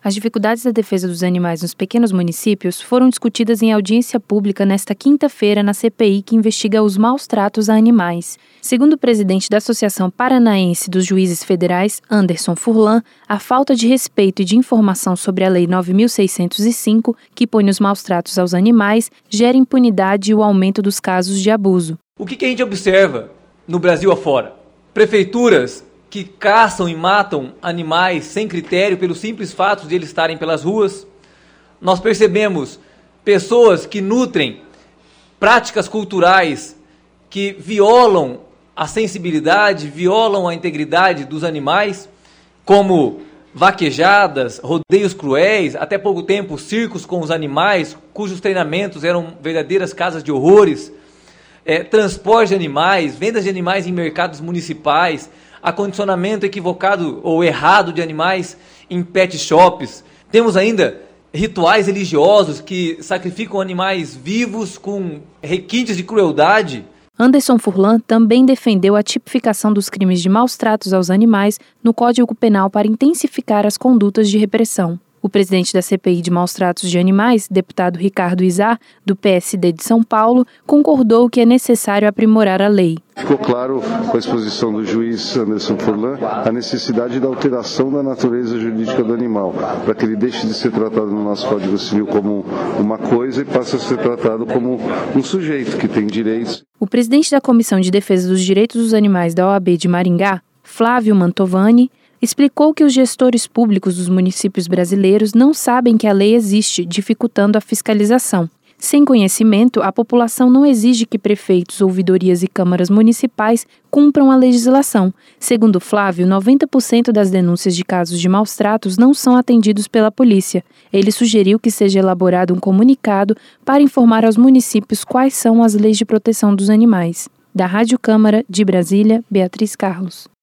As dificuldades da defesa dos animais nos pequenos municípios foram discutidas em audiência pública nesta quinta-feira na CPI que investiga os maus tratos a animais. Segundo o presidente da Associação Paranaense dos Juízes Federais, Anderson Furlan, a falta de respeito e de informação sobre a Lei 9.605, que põe os maus tratos aos animais, gera impunidade e o aumento dos casos de abuso. O que a gente observa no Brasil afora? Prefeituras que caçam e matam animais sem critério pelo simples fato de eles estarem pelas ruas. Nós percebemos pessoas que nutrem práticas culturais que violam a sensibilidade, violam a integridade dos animais, como vaquejadas, rodeios cruéis, até pouco tempo circos com os animais, cujos treinamentos eram verdadeiras casas de horrores, transporte de animais, vendas de animais em mercados municipais, acondicionamento equivocado ou errado de animais em pet shops. Temos ainda rituais religiosos que sacrificam animais vivos com requintes de crueldade. Anderson Furlan também defendeu a tipificação dos crimes de maus tratos aos animais no Código Penal para intensificar as condutas de repressão. O presidente da CPI de Maus Tratos de Animais, deputado Ricardo Izar, do PSD de São Paulo, concordou que é necessário aprimorar a lei. Ficou claro com a exposição do juiz Anderson Furlan a necessidade da alteração da natureza jurídica do animal, para que ele deixe de ser tratado no nosso Código Civil como uma coisa e passe a ser tratado como um sujeito que tem direitos. O presidente da Comissão de Defesa dos Direitos dos Animais da OAB de Maringá, Flávio Mantovani, explicou que os gestores públicos dos municípios brasileiros não sabem que a lei existe, dificultando a fiscalização. Sem conhecimento, a população não exige que prefeitos, ouvidorias e câmaras municipais cumpram a legislação. Segundo Flávio, 90% das denúncias de casos de maus tratos não são atendidos pela polícia. Ele sugeriu que seja elaborado um comunicado para informar aos municípios quais são as leis de proteção dos animais. Da Rádio Câmara de Brasília, Beatriz Carlos.